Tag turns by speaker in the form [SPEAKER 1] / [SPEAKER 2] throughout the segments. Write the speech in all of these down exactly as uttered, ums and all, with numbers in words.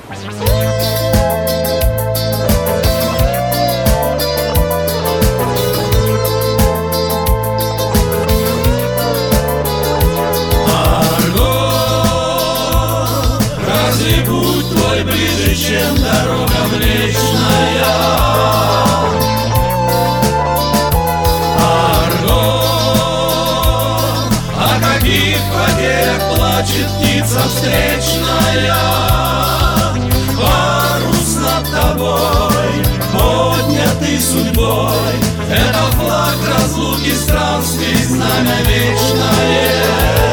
[SPEAKER 1] Ближе, чем дорога Млечная. Арго, о каких потерях плачет птица встречная. Парус над тобой, поднятый судьбой, это флаг разлуки странствий, знамя вечное.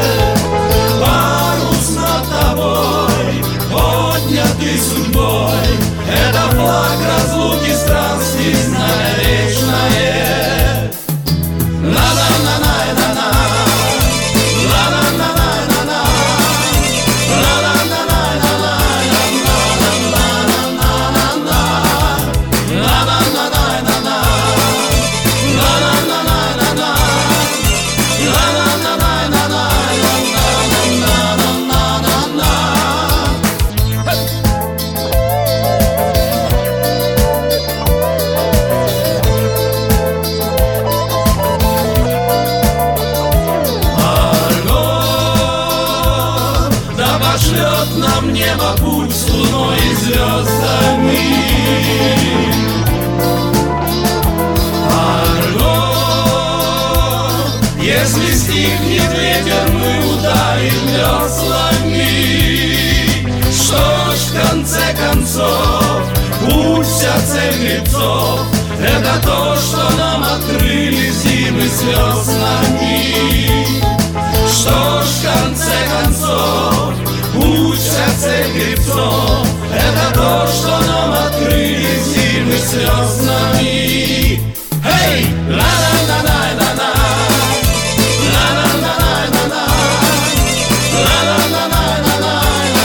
[SPEAKER 1] Парус над тобой, поднятый судьбой, это флаг разлуки странствий, знамя вечное. На-на-на-на-на-на, на-на-на-на-на-на, на-на-на-на-на-на, на-на-на-на-на, на-на-на-на-на, пошлет нам небо путь с луной и звездами. Арго, если стихнет ветер, мы ударим веслами. Что ж, в конце концов, путь вся цель гребцов, это то, что нам открыли зимы с веснами. Что ж, в конце концов, путь вся цель гребцов, это то, что нам открыли зимы с веснами. Эй! Ла-ла-ла-ла-ла-ла, ла-ла-ла-ла-ла-ла, ла-ла-ла-ла-ла-ла,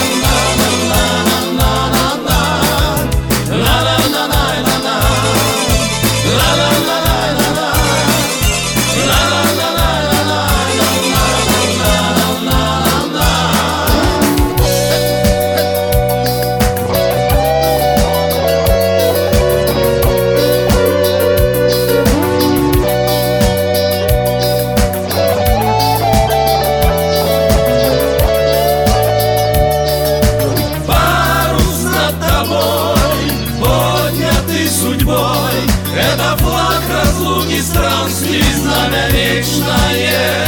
[SPEAKER 1] ла-ла-ла-ла-ла, ла-ла-ла-ла-ла-ла, ла-ла-ла-ла-ла-ла. Это флаг разлуки странствий, знамя вечное.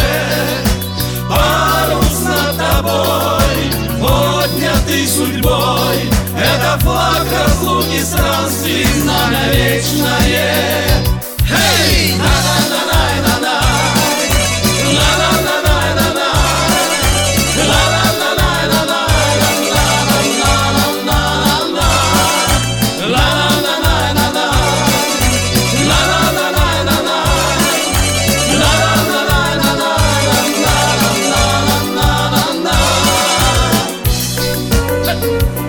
[SPEAKER 1] Парус над тобой, поднятый судьбой, это флаг разлуки странствий, знамя вечное. Эй! На-на-на-на-на-на, на-на-на-на-на-на, ла-ла-ла-ла-ла-ла, la-la-la-la-la.